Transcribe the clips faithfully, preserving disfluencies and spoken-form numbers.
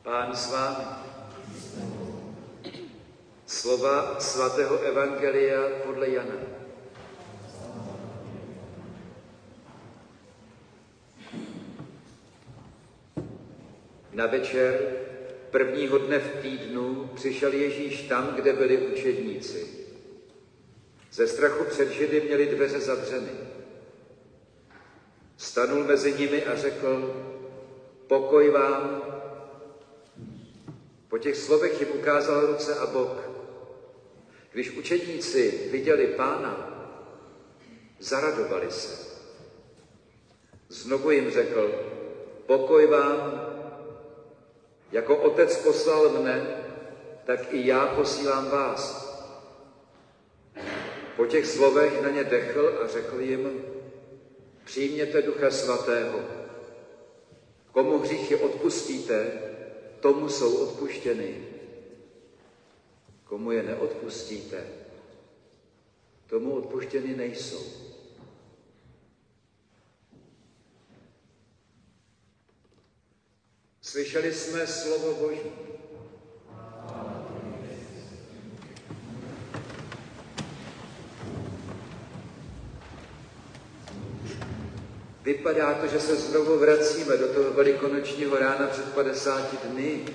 Pán s vámi. Slova svatého evangelia podle Jana. Na večer prvního dne v týdnu přišel Ježíš tam, kde byli učedníci. Ze strachu před Židy měli dveře zavřeny. Stanul mezi nimi a řekl: pokoj vám. Po těch slovech jim ukázal ruce a bok. Když učedníci viděli Pána, zaradovali se. Znovu jim řekl: pokoj vám. Jako Otec poslal mne, tak i já posílám vás. Po těch slovech na ně dechl a řekl jim: přijměte Ducha Svatého. Komu hříchy odpustíte, tomu jsou odpuštěny. Komu je neodpustíte, tomu odpuštěny nejsou. Slyšeli jsme slovo Boží. Vypadá to, že se znovu vracíme do toho velikonočního rána před padesáti dny.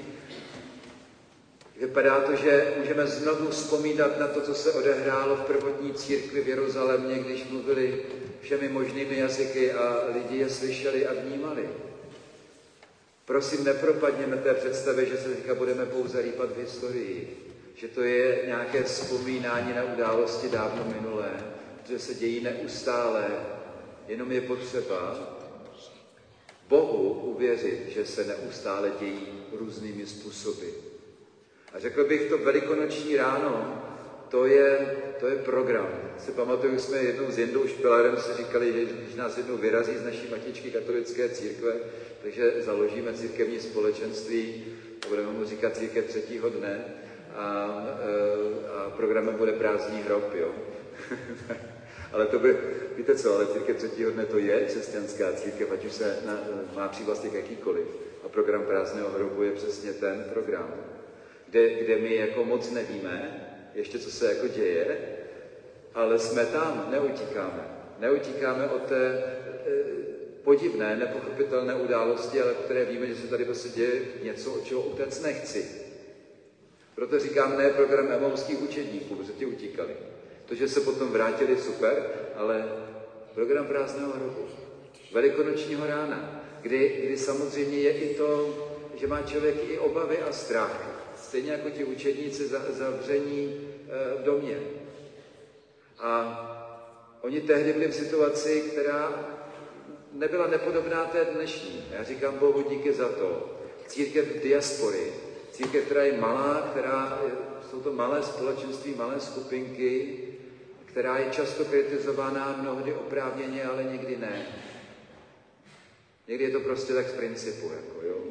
Vypadá to, že můžeme znovu vzpomínat na to, co se odehrálo v prvotní církvi v Jeruzalémě, když mluvili všemi možnými jazyky a lidi je slyšeli a vnímali. Prosím, nepropadněme té představě, že se teďka budeme pouze rýpat v historii, že to je nějaké vzpomínání na události dávno minulé, že se dějí neustále, jenom je potřeba Bohu uvěřit, že se neustále dějí různými způsoby. A řekl bych, to velikonoční ráno, to je, to je program. Si pamatuju, jsme jednou s Jindou Špilarem si říkali, že když nás jednou vyrazí z naší matičky katolické církve, takže založíme církevní společenství, budeme mu říkat církev třetího dne a, a programem bude prázdný hrob, jo. Ale to by, víte co, ale církev třetího dne to je křesťanská církev, ať už se na, má přívlastek jakýkoliv. A program prázdného hrobu je přesně ten program, kde, kde my jako moc nevíme, ještě co se jako děje, ale jsme tam, neutíkáme. Neutíkáme od té e, podivné, nepochopitelné události, ale které víme, že se tady prostě děje něco, od čeho utéct nechci. Proto říkám, ne program emauských učedníků, protože ti utíkali. To, že se potom vrátili, super, ale program prázdného hrobu, velikonočního rána, kdy, kdy samozřejmě je i to, že má člověk i obavy a strach. Stejně jako ti učedníci zavření v domě. A oni tehdy byli v situaci, která nebyla nepodobná té dnešní. Já říkám Bohu díky za to. Církev diaspory, církev, která je malá, která, jsou to malé společenství, malé skupinky, která je často kritizovaná, mnohdy oprávněně, ale někdy ne. Někdy je to prostě tak z principu, jako jo.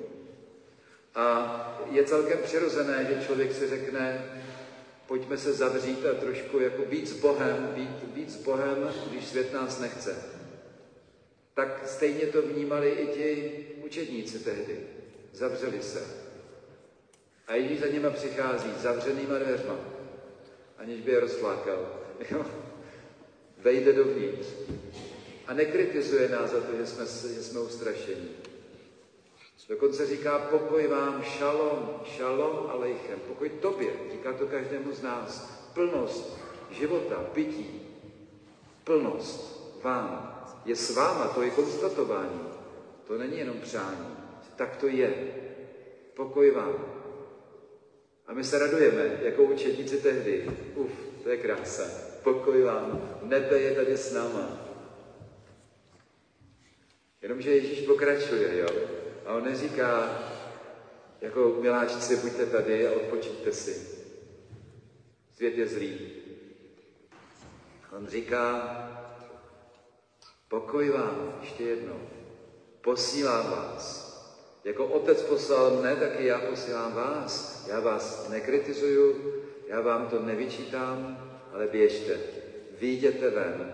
A je celkem přirozené, že člověk si řekne, pojďme se zavřít a trošku jako být s Bohem, být, být s Bohem, když svět nás nechce. Tak stejně to vnímali i ti učedníci tehdy. Zavřeli se. A Ježíš za nima přichází zavřenýma dveřma, aniž by je rozflákal. Vejde dovnitř. A nekritizuje nás za to, že jsme, že jsme ustrašení. Dokonce říká pokoj vám, šalom, šalom alejchem. Pokoj tobě, říká to každému z nás. Plnost života, bytí, plnost vám je s váma, to je konstatování. To není jenom přání. Tak to je. Pokoj vám. A my se radujeme, jako učedníci tehdy. Uf, to je krása. Pokoj vám. Nebe je tady s náma. Jenomže Ježíš pokračuje, jo. A on neříká, jako miláčci, buďte tady a odpočíte si. Svět je zlý. On říká, pokoj vám, ještě jednou, posílám vás. Jako Otec poslal mne, tak i já posílám vás. Já vás nekritizuju, já vám to nevyčítám, ale běžte, vyjděte ven.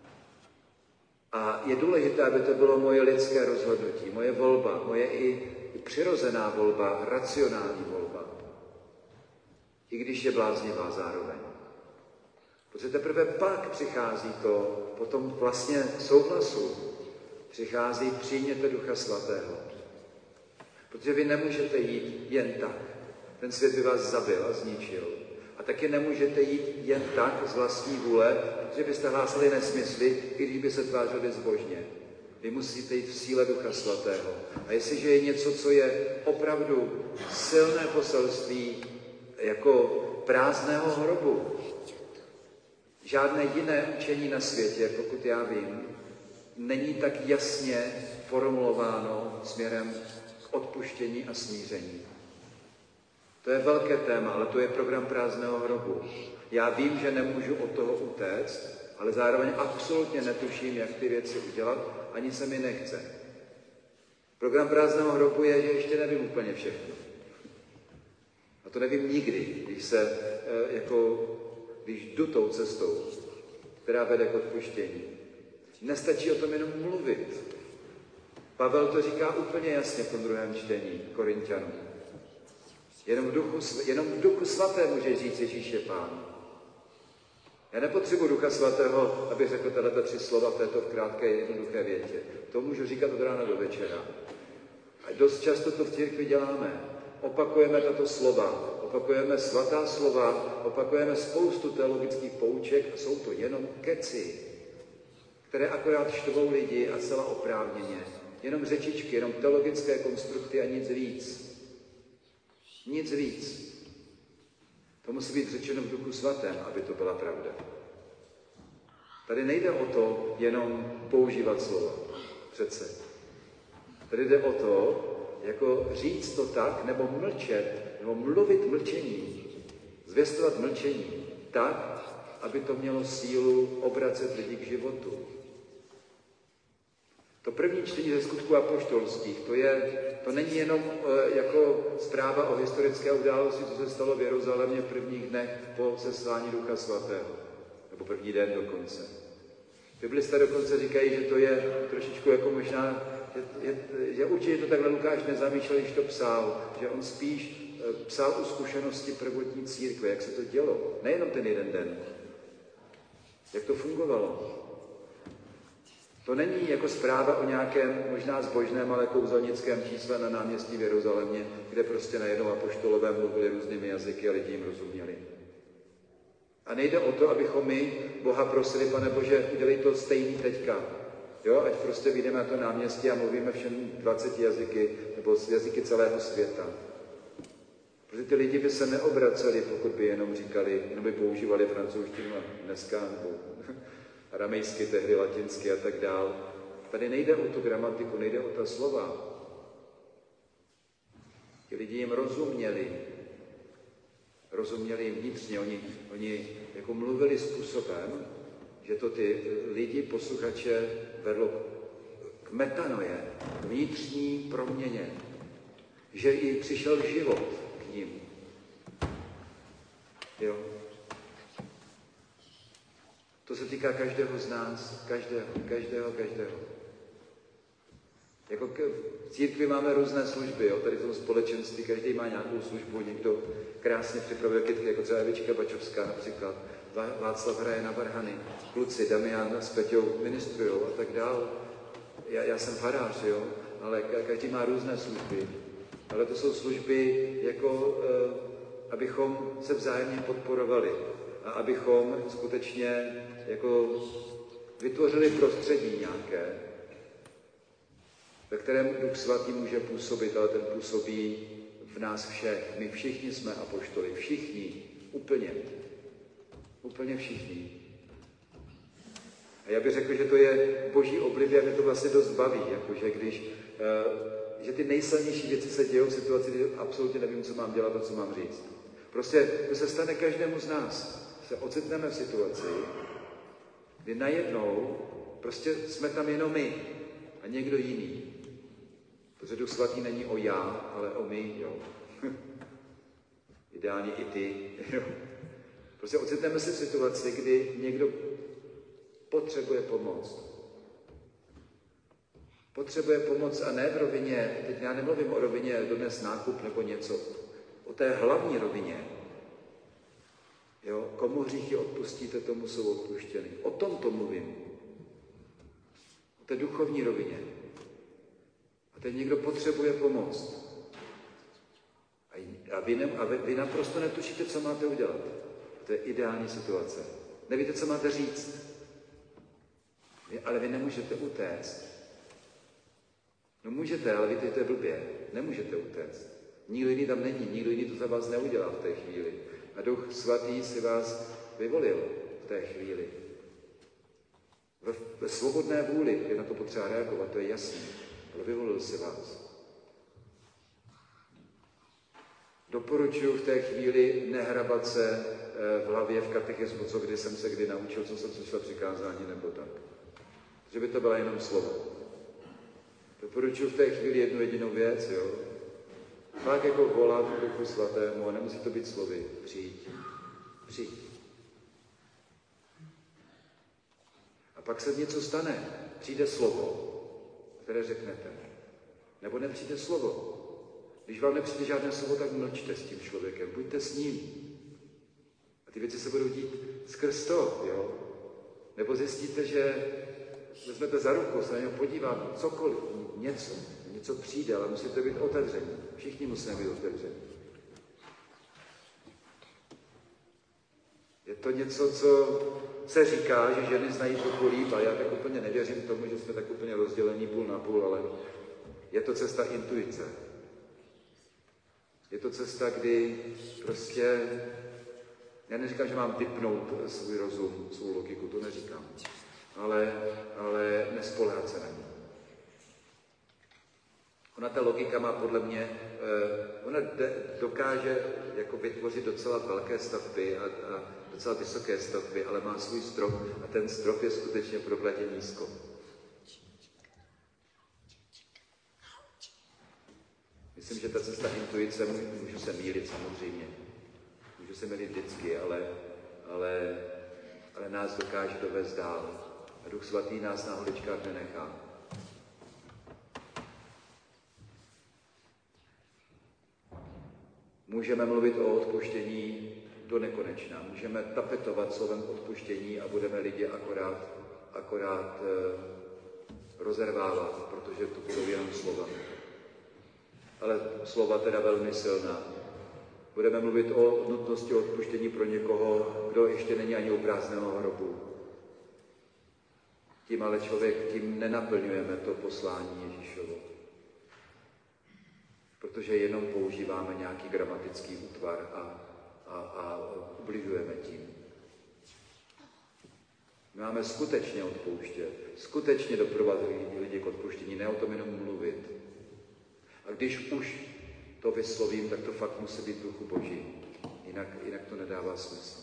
A je důležité, aby to bylo moje lidské rozhodnutí, moje volba, moje i i přirozená volba, racionální volba. I když je bláznivá zároveň. Protože teprve pak přichází to, po tom vlastně souhlasu, přichází přijměte Ducha Svatého. Protože vy nemůžete jít jen tak. Ten svět by vás zabil a zničil. A taky nemůžete jít jen tak z vlastní vůle, protože byste hlásali nesmysly, i když by se tvářili zbožně. Vy musíte jít v síle Ducha Svatého. A jestliže je něco, co je opravdu silné poselství, jako prázdného hrobu, žádné jiné učení na světě, pokud já vím, není tak jasně formulováno směrem k odpuštění a smíření. To je velké téma, ale to je program prázdného hrobu. Já vím, že nemůžu od toho utéct, ale zároveň absolutně netuším, jak ty věci udělat, ani se mi nechce. Program prázdného hrobu je, že ještě nevím úplně všechno. A to nevím nikdy, když se, jako, když jdu tou cestou, která vede k odpuštění. Nestačí o tom jenom mluvit. Pavel to říká úplně jasně v tom druhém čtení Korinťanům. Jenom v duchu, jenom v duchu svatém může říct Ježíš je Pán. Já nepotřebuji Ducha Svatého, abych řekl tato tři slova v této krátké jednoduché větě. To můžu říkat od rána do večera. A dost často to v církvi děláme. Opakujeme tato slova, opakujeme svatá slova, opakujeme spoustu teologických pouček a jsou to jenom keci, které akorát štvou lidi a celá oprávněně. Jenom řečičky, jenom teologické konstrukty a nic víc. Nic víc. To musí být řečeno v Duchu Svatém, aby to byla pravda. Tady nejde o to jenom používat slova. Přece. Tady jde o to, jako říct to tak, nebo mlčet, nebo mluvit mlčení, zvěstovat mlčení, tak, aby to mělo sílu obracet lidi k životu. To první čtení ze Skutků apoštolských, to, je, to není jenom e, jako zpráva o historické události, co se stalo v Jeruzalémě v prvních dnech po seslání Ducha Svatého, nebo první den dokonce. Biblisté dokonce říkají, že to je trošičku jako možná, že, je, že určitě to takhle Lukáš nezamýšlel, když to psal, že on spíš e, psal o zkušenosti prvotní církve, jak se to dělo, nejenom ten jeden den, jak to fungovalo. To není jako zpráva o nějakém možná zbožném, ale kouzelnickém čísle na náměstí v Jeruzalémě, kde prostě najednou apoštolové mluvili různými jazyky a lidi jim rozuměli. A nejde o to, abychom my Boha prosili, Pane Bože, udělej to stejný teďka. Jo, ať prostě vyjdeme na to náměstí a mluvíme všem dvaceti jazyky, nebo jazyky celého světa. Protože ty lidi by se neobraceli, pokud by jenom říkali, jenom by používali francouzštinu dneska, nebo aramejsky, tehdy latinsky a tak dál. Tady nejde o tu gramatiku, nejde o ta slova. Ti lidi jim rozuměli. Rozuměli jim vnitřně. Oni, oni jako mluvili způsobem, že to ty lidi, posluchače, vedlo k metanoje, k vnitřní proměně. Že i přišel život k nim. Jo. To se týká každého z nás, každého, každého, každého. Jako v církvi máme různé služby, jo? Tady v tom společenství, každý má nějakou službu, někdo krásně připravuje kytky, jako třeba Evička Bačovská například, Václav hraje na varhany, kluci, Damian s Peťou ministrujou a tak dál. Já, já jsem farář, jo? Ale každý má různé služby. Ale to jsou služby, jako, eh, abychom se vzájemně podporovali a abychom skutečně jako vytvořili prostředí nějaké, ve kterém Duch Svatý může působit, ale ten působí v nás všech. My všichni jsme apoštoli, všichni, úplně, úplně všichni. A já bych řekl, že to je boží oblibě a mě to vlastně dost baví, jakože když, uh, že ty nejsilnější věci se dějou v situaci, kdy absolutně nevím, co mám dělat a co mám říct. Prostě to se stane každému z nás. Se ocitneme v situaci, kdy najednou prostě jsme tam jenom my a někdo jiný. Protože Duch Svatý není o já, ale o my, jo. Ideálně i ty, jo. Prostě ocitneme se v situaci, kdy někdo potřebuje pomoc. Potřebuje pomoc a ne v rovině, teď já nemluvím o rovině dones nákup nebo něco, o té hlavní rovině. Jo? Komu hříchy odpustíte, tomu jsou odpuštěny. O tom to mluvím. O té duchovní rovině. A teď někdo potřebuje pomoc. A vy, ne, a vy, vy naprosto netušíte, co máte udělat. To je ideální situace. Nevíte, co máte říct. Vy, ale vy nemůžete utéct. No můžete, ale víte, to je blbě. Nemůžete utéct. Nikdo jiný tam není, nikdo jiný to za vás neudělá v té chvíli. A Duch Svatý si vás vyvolil v té chvíli. Ve, ve svobodné vůli je na to potřeba reagovat, to je jasné. Ale vyvolil si vás. Doporučuji v té chvíli nehrabat se v hlavě v katechismu, co kdy jsem se kdy naučil, co jsem slyšel přikázání nebo tak. Že by to byla jenom slova. Doporučuji v té chvíli jednu jedinou věc, jo. Fakt jako volat k Duchu Svatému a nemusí to být slovy. Přijď. Přijď. A pak se něco stane. Přijde slovo, které řeknete. Nebo nepřijde slovo. Když vám nepřijde žádné slovo, tak mlčte s tím člověkem. Buďte s ním. A ty věci se budou dít skrz to, jo. Nebo zjistíte, že vezmete za ruku, se na něho podívat, cokoliv, něco, něco přijde, ale musíte být otevření. Všichni musíme být otevření. Je to něco, co se říká, že ženy znají trochu líp, a já tak úplně nevěřím tomu, že jsme tak úplně rozdělení půl na půl, ale je to cesta intuice. Je to cesta, kdy prostě, já neříkám, že mám vypnout svůj rozum, svou logiku, to neříkám, ale, ale nespoléhat se na ní. Ona ta logika má podle mě, ona dokáže jako vytvořit docela velké stavby a, a docela vysoké stavby, ale má svůj strop a ten strop je skutečně prokletě nízko. Myslím, že ta cesta intuice, můžu se mýlit samozřejmě, můžu se mýlit vždycky, ale, ale, ale nás dokáže dovést dál. A Duch Svatý nás na holičkách nenechá. Můžeme mluvit o odpuštění do nekonečna. Můžeme tapetovat slovem odpuštění a budeme lidi akorát, akorát e, rozervávat, protože to budou jenom slova. Ale slova teda velmi silná. Budeme mluvit o nutnosti odpuštění pro někoho, kdo ještě není ani u prázdného hrobu. Tím ale člověk, tím nenaplňujeme to poslání Ježíšovo. Protože jenom používáme nějaký gramatický útvar a, a, a ubližujeme tím. My máme skutečně odpouštět, skutečně doprovázet lidi k odpuštění, ne o tom jenom mluvit. A když už to vyslovím, tak to fakt musí být duchu Boží. Jinak, jinak to nedává smysl.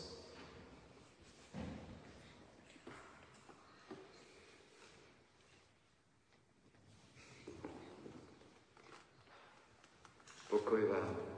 Pokoj vám.